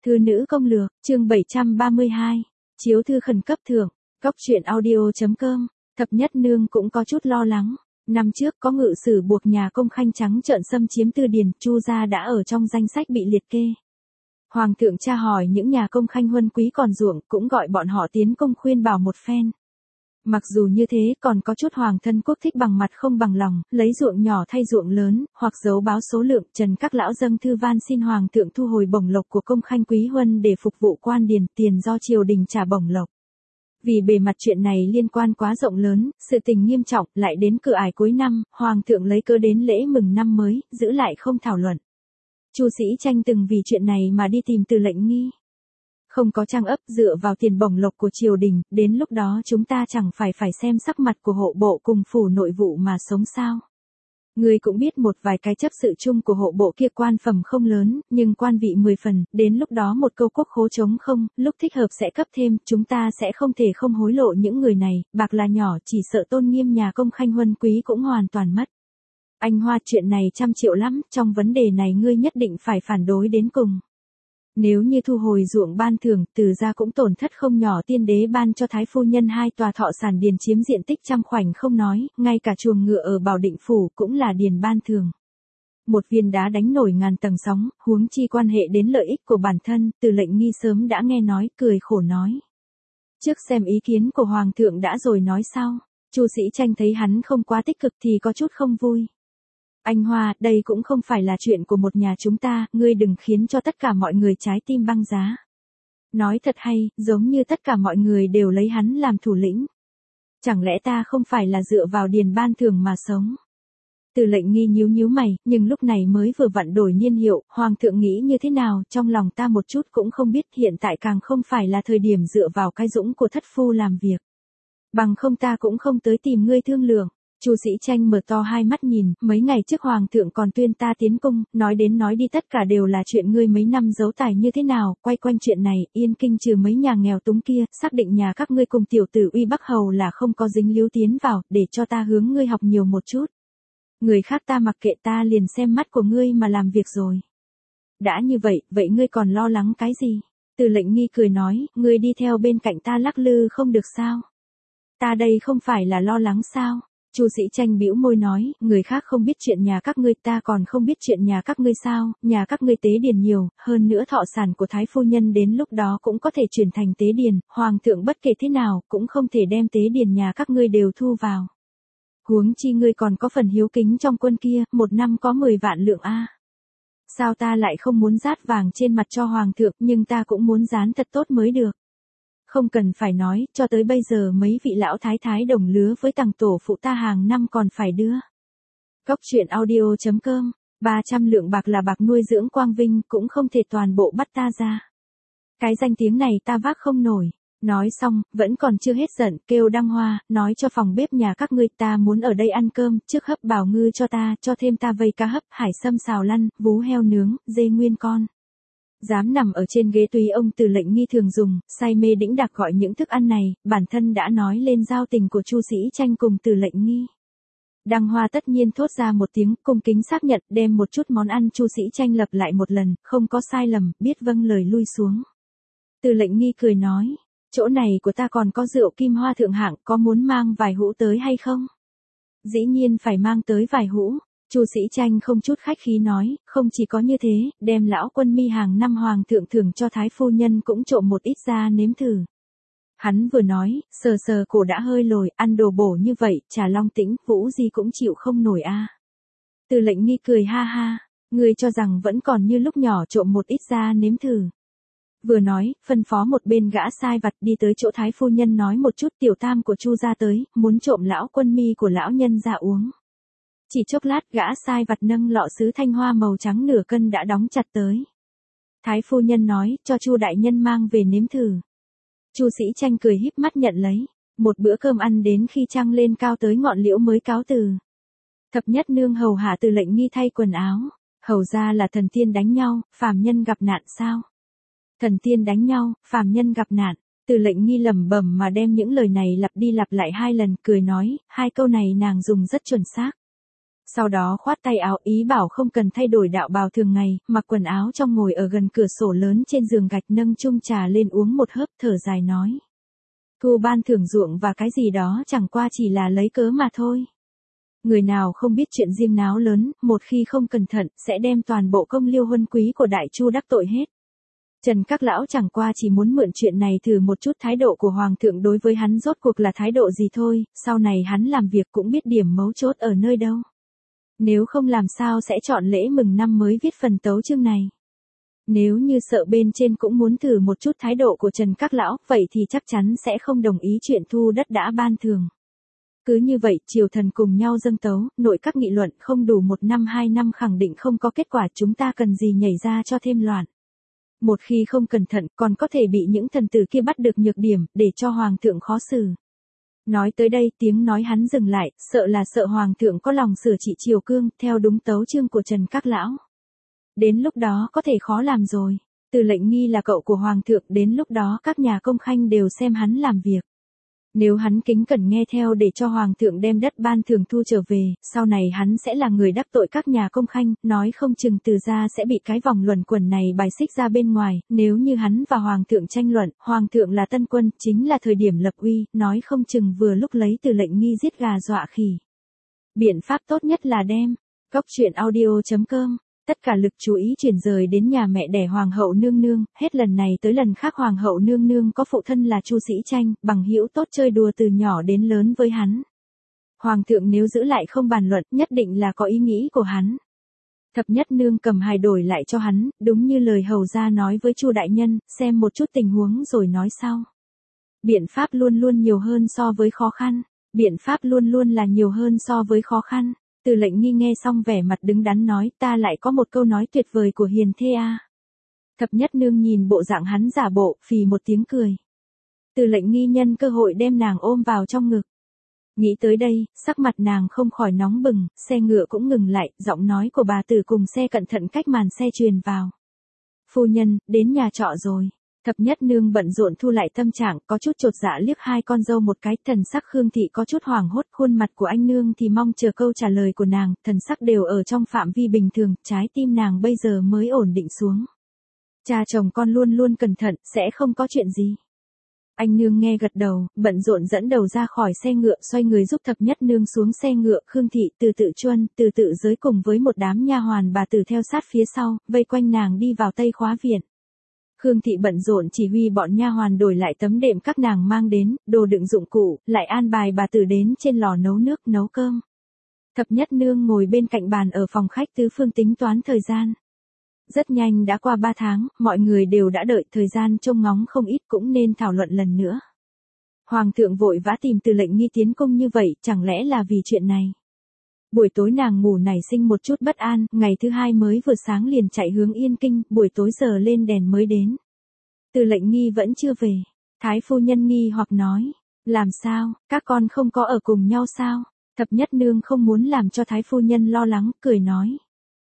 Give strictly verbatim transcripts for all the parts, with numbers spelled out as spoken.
Thư nữ công lược, chương bảy trăm ba mươi hai. Chiếu thư khẩn cấp thưởng. Góc truyện audio.com. Thập nhất nương cũng có chút lo lắng. Năm trước có ngự sử buộc nhà công khanh trắng trợn xâm chiếm Tư Điền, Chu gia đã ở trong danh sách bị liệt kê. Hoàng thượng tra hỏi những nhà công khanh huân quý còn ruộng, cũng gọi bọn họ tiến công khuyên bảo một phen. Mặc dù như thế, còn có chút hoàng thân quốc thích bằng mặt không bằng lòng, lấy ruộng nhỏ thay ruộng lớn, hoặc giấu báo số lượng, trần các lão dâng thư van xin hoàng thượng thu hồi bổng lộc của công khanh quý huân để phục vụ quan điền, tiền do triều đình trả bổng lộc. Vì bề mặt chuyện này liên quan quá rộng lớn, sự tình nghiêm trọng, lại đến cửa ải cuối năm, hoàng thượng lấy cớ đến lễ mừng năm mới, giữ lại không thảo luận. Chu Sĩ Tranh từng vì chuyện này mà đi tìm Từ Lệnh Nghi. Không có trang ấp, dựa vào tiền bổng lộc của triều đình, đến lúc đó chúng ta chẳng phải phải xem sắc mặt của hộ bộ cùng phủ nội vụ mà sống sao. Ngươi cũng biết một vài cái chấp sự chung của hộ bộ kia quan phẩm không lớn, nhưng quan vị mười phần, đến lúc đó một câu quốc khố trống không, lúc thích hợp sẽ cấp thêm, chúng ta sẽ không thể không hối lộ những người này, bạc là nhỏ, chỉ sợ tôn nghiêm nhà công khanh huân quý cũng hoàn toàn mất. Anh Hoa, chuyện này trăm triệu lắm, trong vấn đề này ngươi nhất định phải phản đối đến cùng. Nếu như thu hồi ruộng ban thưởng, Từ gia cũng tổn thất không nhỏ, tiên đế ban cho thái phu nhân hai tòa thọ sản điền chiếm diện tích trăm khoảnh không nói, ngay cả chuồng ngựa ở Bảo Định phủ cũng là điền ban thưởng. Một viên đá đánh nổi ngàn tầng sóng, huống chi quan hệ đến lợi ích của bản thân, Từ Lệnh Nghi sớm đã nghe nói, cười khổ nói. Trước xem ý kiến của hoàng thượng đã rồi nói sau. Chu Sĩ Tranh thấy hắn không quá tích cực thì có chút không vui. Anh Hoa, đây cũng không phải là chuyện của một nhà chúng ta, ngươi đừng khiến cho tất cả mọi người trái tim băng giá. Nói thật hay, giống như tất cả mọi người đều lấy hắn làm thủ lĩnh. Chẳng lẽ ta không phải là dựa vào điền ban thưởng mà sống? Từ Lệnh Nghi nhíu nhíu mày, nhưng lúc này mới vừa vặn đổi niên hiệu, hoàng thượng nghĩ như thế nào, trong lòng ta một chút cũng không biết, hiện tại càng không phải là thời điểm dựa vào cái dũng của thất phu làm việc. Bằng không ta cũng không tới tìm ngươi thương lượng. Chu Sĩ Tranh mở to hai mắt nhìn, mấy ngày trước hoàng thượng còn tuyên ta tiến cung, nói đến nói đi tất cả đều là chuyện ngươi mấy năm giấu tài như thế nào, quay quanh chuyện này, Yên Kinh trừ mấy nhà nghèo túng kia, xác định nhà các ngươi cùng tiểu tử Uy Bắc Hầu là không có dính líu tiến vào, để cho ta hướng ngươi học nhiều một chút. Người khác ta mặc kệ, ta liền xem mắt của ngươi mà làm việc rồi. Đã như vậy, vậy ngươi còn lo lắng cái gì? Từ Lệnh Nghi cười nói, ngươi đi theo bên cạnh ta lắc lư không được sao? Ta đây không phải là lo lắng sao? Chu Sĩ Tranh bĩu môi nói, người khác không biết chuyện nhà các ngươi, ta còn không biết chuyện nhà các ngươi sao, nhà các ngươi tế điền nhiều, hơn nữa thọ sản của thái phu nhân đến lúc đó cũng có thể chuyển thành tế điền, hoàng thượng bất kể thế nào, cũng không thể đem tế điền nhà các ngươi đều thu vào. Huống chi ngươi còn có phần hiếu kính trong quân kia, một năm có mười vạn lượng a. Sao ta lại không muốn dát vàng trên mặt cho hoàng thượng, nhưng ta cũng muốn dán thật tốt mới được. Không cần phải nói, cho tới bây giờ mấy vị lão thái thái đồng lứa với tằng tổ phụ ta hàng năm còn phải đưa. Góc truyện audio.com. ba trăm lượng bạc là bạc nuôi dưỡng Quang Vinh, cũng không thể toàn bộ bắt ta ra. Cái danh tiếng này ta vác không nổi. Nói xong, vẫn còn chưa hết giận, kêu Đăng Hoa, nói cho phòng bếp nhà các ngươi, ta muốn ở đây ăn cơm, trước hấp bào ngư cho ta, cho thêm ta vây cá hấp, hải sâm xào lăn, vú heo nướng, dê nguyên con. Dám nằm ở trên ghế tùy ông Từ Lệnh Nghi thường dùng, say mê đĩnh đạc gọi những thức ăn này, bản thân đã nói lên giao tình của Chu Sĩ Tranh cùng Từ Lệnh Nghi. Đăng Hoa tất nhiên thốt ra một tiếng, cung kính xác nhận, đem một chút món ăn Chu Sĩ Tranh lập lại một lần, không có sai lầm, biết vâng lời lui xuống. Từ Lệnh Nghi cười nói, chỗ này của ta còn có rượu kim hoa thượng hạng, có muốn mang vài hũ tới hay không? Dĩ nhiên phải mang tới vài hũ. Chu Sĩ Tranh không chút khách khí nói, không chỉ có như thế, đem lão quân mi hàng năm hoàng thượng thưởng cho thái phu nhân cũng trộm một ít ra nếm thử. Hắn vừa nói, sờ sờ cổ đã hơi lồi, ăn đồ bổ như vậy, Trà Long Tĩnh, Vũ gì cũng chịu không nổi a. Từ Lệnh Nghi cười ha ha, ngươi cho rằng vẫn còn như lúc nhỏ trộm một ít ra nếm thử. Vừa nói, phân phó một bên gã sai vặt đi tới chỗ thái phu nhân nói một chút, tiểu tam của Chu gia tới, muốn trộm lão quân mi của lão nhân ra uống. Chỉ chốc lát, gã sai vặt nâng lọ sứ thanh hoa màu trắng nửa cân đã đóng chặt tới. Thái phu nhân nói, cho Chu đại nhân mang về nếm thử. Chu Sĩ Tranh cười híp mắt nhận lấy. Một bữa cơm ăn đến khi trăng lên cao tới ngọn liễu mới cáo từ. Thập nhất nương hầu hạ Từ Lệnh Nghi thay quần áo. Hầu ra là thần tiên đánh nhau, phàm nhân gặp nạn sao? Thần tiên đánh nhau, phàm nhân gặp nạn. Từ Lệnh Nghi lẩm bẩm mà đem những lời này lặp đi lặp lại hai lần, cười nói, hai câu này nàng dùng rất chuẩn xác. Sau đó khoát tay áo ý bảo không cần thay đổi đạo bào thường ngày, mặc quần áo trong ngồi ở gần cửa sổ lớn trên giường gạch nâng chung trà lên uống một hớp thở dài nói. Thu ban thưởng ruộng và cái gì đó chẳng qua chỉ là lấy cớ mà thôi. Người nào không biết chuyện riêng náo lớn, một khi không cẩn thận, sẽ đem toàn bộ công liêu huân quý của Đại Chu đắc tội hết. Trần các lão chẳng qua chỉ muốn mượn chuyện này thử một chút thái độ của Hoàng thượng đối với hắn rốt cuộc là thái độ gì thôi, sau này hắn làm việc cũng biết điểm mấu chốt ở nơi đâu. Nếu không làm sao sẽ chọn lễ mừng năm mới viết phần tấu chương này. Nếu như sợ bên trên cũng muốn thử một chút thái độ của Trần các lão, vậy thì chắc chắn sẽ không đồng ý chuyện thu đất đã ban thường. Cứ như vậy, triều thần cùng nhau dâng tấu, nội các nghị luận không đủ một năm hai năm khẳng định không có kết quả, chúng ta cần gì nhảy ra cho thêm loạn. Một khi không cẩn thận còn có thể bị những thần tử kia bắt được nhược điểm, để cho Hoàng thượng khó xử. Nói tới đây tiếng nói hắn dừng lại, sợ là sợ Hoàng thượng có lòng sửa trị triều cương, theo đúng tấu chương của Trần các lão. Đến lúc đó có thể khó làm rồi. Từ Lệnh Nghi là cậu của Hoàng thượng, đến lúc đó các nhà công khanh đều xem hắn làm việc. Nếu hắn kính cẩn nghe theo để cho Hoàng thượng đem đất ban thường thu trở về, sau này hắn sẽ là người đắc tội các nhà công khanh, nói không chừng từ ra sẽ bị cái vòng luẩn quẩn này bài xích ra bên ngoài, nếu như hắn và Hoàng thượng tranh luận, Hoàng thượng là tân quân, chính là thời điểm lập uy, nói không chừng vừa lúc lấy Từ Lệnh Nghi giết gà dọa khỉ. Biện pháp tốt nhất là đem, cốc truyện audio chấm com. Tất cả lực chú ý chuyển rời đến nhà mẹ đẻ Hoàng hậu nương nương, hết lần này tới lần khác Hoàng hậu nương nương có phụ thân là Chu Sĩ Tranh, bằng hữu tốt chơi đùa từ nhỏ đến lớn với hắn. Hoàng thượng nếu giữ lại không bàn luận, nhất định là có ý nghĩ của hắn. Thập nhất nương cầm hài đổi lại cho hắn, đúng như lời hầu gia nói với Chu đại nhân, xem một chút tình huống rồi nói sau. Biện pháp luôn luôn nhiều hơn so với khó khăn. Biện pháp luôn luôn là nhiều hơn so với khó khăn. Từ Lệnh Nghi nghe xong vẻ mặt đứng đắn nói, ta lại có một câu nói tuyệt vời của hiền thê a. Thập nhất nương nhìn bộ dạng hắn giả bộ, phì một tiếng cười. Từ Lệnh Nghi nhân cơ hội đem nàng ôm vào trong ngực. Nghĩ tới đây, sắc mặt nàng không khỏi nóng bừng, xe ngựa cũng ngừng lại, giọng nói của bà tử cùng xe cẩn thận cách màn xe truyền vào. Phu nhân, đến nhà trọ rồi. Thập nhất nương bận rộn thu lại tâm trạng, có chút chột dạ liếc hai con dâu một cái, thần sắc Khương thị có chút hoảng hốt, khuôn mặt của anh nương thì mong chờ câu trả lời của nàng, thần sắc đều ở trong phạm vi bình thường, trái tim nàng bây giờ mới ổn định xuống. Cha chồng con luôn luôn cẩn thận, sẽ không có chuyện gì. Anh nương nghe gật đầu, bận rộn dẫn đầu ra khỏi xe ngựa, xoay người giúp thập nhất nương xuống xe ngựa, Khương thị, từ tự chuân, từ tự giới cùng với một đám nha hoàn bà tử theo sát phía sau, vây quanh nàng đi vào Tây Khóa viện. Khương thị bận rộn chỉ huy bọn nha hoàn đổi lại tấm đệm các nàng mang đến, đồ đựng dụng cụ, lại an bài bà tử đến trên lò nấu nước, nấu cơm. Thập nhất nương ngồi bên cạnh bàn ở phòng khách tứ phương tính toán thời gian. Rất nhanh đã qua ba tháng, mọi người đều đã đợi, thời gian trông ngóng không ít, cũng nên thảo luận lần nữa. Hoàng thượng vội vã tìm Từ Lệnh Nghi tiến cung như vậy, chẳng lẽ là vì chuyện này? Buổi tối nàng ngủ nảy sinh một chút bất an, ngày thứ hai mới vừa sáng liền chạy hướng Yên Kinh, buổi tối giờ lên đèn mới đến. Từ Lệnh Nghi vẫn chưa về. Thái phu nhân nghi hoặc nói, làm sao, các con không có ở cùng nhau sao? Thập nhất nương không muốn làm cho thái phu nhân lo lắng, cười nói.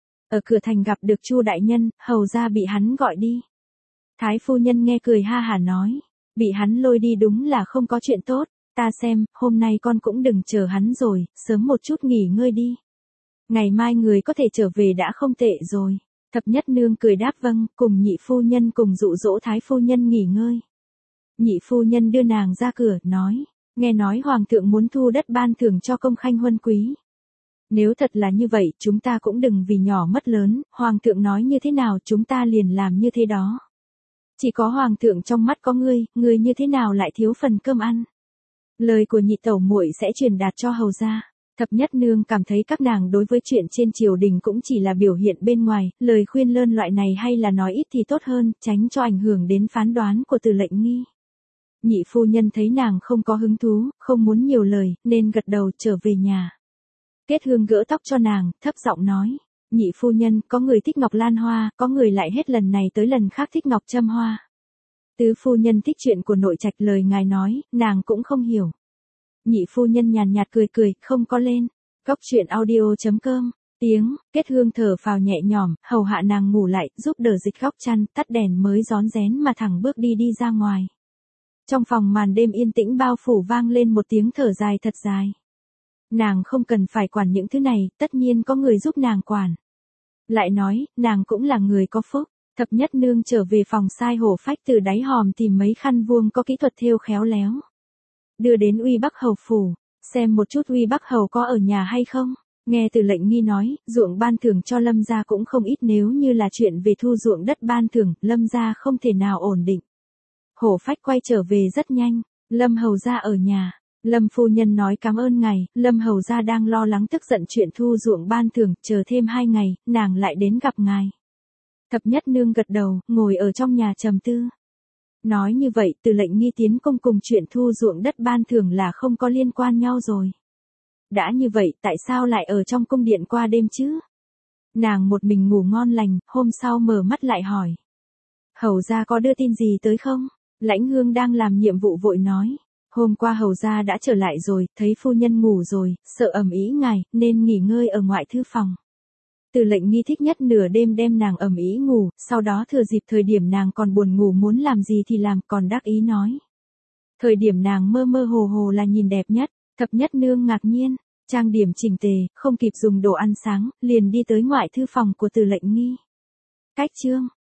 Ở cửa thành gặp được Chu đại nhân, hầu ra bị hắn gọi đi. Thái phu nhân nghe cười ha hả nói, bị hắn lôi đi đúng là không có chuyện tốt. Ta xem, hôm nay con cũng đừng chờ hắn rồi, sớm một chút nghỉ ngơi đi. Ngày mai người có thể trở về đã không tệ rồi. Thập nhất nương cười đáp vâng, cùng nhị phu nhân cùng dụ dỗ thái phu nhân nghỉ ngơi. Nhị phu nhân đưa nàng ra cửa, nói, nghe nói Hoàng thượng muốn thu đất ban thưởng cho công khanh huân quý. Nếu thật là như vậy, chúng ta cũng đừng vì nhỏ mất lớn, Hoàng thượng nói như thế nào chúng ta liền làm như thế đó. Chỉ có Hoàng thượng trong mắt có ngươi, ngươi như thế nào lại thiếu phần cơm ăn. Lời của nhị tẩu muội sẽ truyền đạt cho hầu gia. Thập nhất nương cảm thấy các nàng đối với chuyện trên triều đình cũng chỉ là biểu hiện bên ngoài, lời khuyên lơn loại này hay là nói ít thì tốt hơn, tránh cho ảnh hưởng đến phán đoán của Từ Lệnh Nghi. Nhị phu nhân thấy nàng không có hứng thú, không muốn nhiều lời, nên gật đầu trở về nhà. Kết Hương gỡ tóc cho nàng, thấp giọng nói, nhị phu nhân, có người thích ngọc lan hoa, có người lại hết lần này tới lần khác thích ngọc châm hoa. Tứ phu nhân thích chuyện của nội trạch, lời ngài nói, nàng cũng không hiểu. Nhị phu nhân nhàn nhạt cười cười, không có lên. Cốc truyện audio chấm com, tiếng, Kết Hương thở phào nhẹ nhõm, hầu hạ nàng ngủ lại, giúp đỡ dịch góc chăn, tắt đèn mới rón rén mà thẳng bước đi đi ra ngoài. Trong phòng màn đêm yên tĩnh bao phủ vang lên một tiếng thở dài thật dài. Nàng không cần phải quản những thứ này, tất nhiên có người giúp nàng quản. Lại nói, nàng cũng là người có phúc. Thập nhất nương trở về phòng sai hổ phách từ đáy hòm tìm mấy khăn vuông có kỹ thuật thêu khéo léo. Đưa đến Uy Bắc Hầu phủ, xem một chút Uy Bắc Hầu có ở nhà hay không. Nghe Từ Lệnh Nghi nói, ruộng ban thưởng cho Lâm gia cũng không ít, nếu như là chuyện về thu ruộng đất ban thưởng, Lâm gia không thể nào ổn định. Hổ phách quay trở về rất nhanh, Lâm hầu gia ở nhà. Lâm phu nhân nói cảm ơn ngài, Lâm hầu gia đang lo lắng tức giận chuyện thu ruộng ban thưởng, chờ thêm hai ngày, nàng lại đến gặp ngài. Thập nhất nương gật đầu, ngồi ở trong nhà trầm tư. Nói như vậy, Từ Lệnh Nghi tiến công cùng chuyện thu ruộng đất ban thưởng là không có liên quan nhau rồi. Đã như vậy, tại sao lại ở trong cung điện qua đêm chứ? Nàng một mình ngủ ngon lành, hôm sau mở mắt lại hỏi. Hầu gia có đưa tin gì tới không? Lãnh Hương đang làm nhiệm vụ vội nói. Hôm qua hầu gia đã trở lại rồi, thấy phu nhân ngủ rồi, sợ ầm ĩ ngài, nên nghỉ ngơi ở ngoại thư phòng. Từ Lệnh Nghi thích nhất nửa đêm đem nàng ầm ĩ ngủ, sau đó thừa dịp thời điểm nàng còn buồn ngủ muốn làm gì thì làm, còn đắc ý nói. Thời điểm nàng mơ mơ hồ hồ là nhìn đẹp nhất. Thập nhất nương ngạc nhiên, trang điểm chỉnh tề, không kịp dùng đồ ăn sáng, liền đi tới ngoại thư phòng của Từ Lệnh Nghi. Cách chương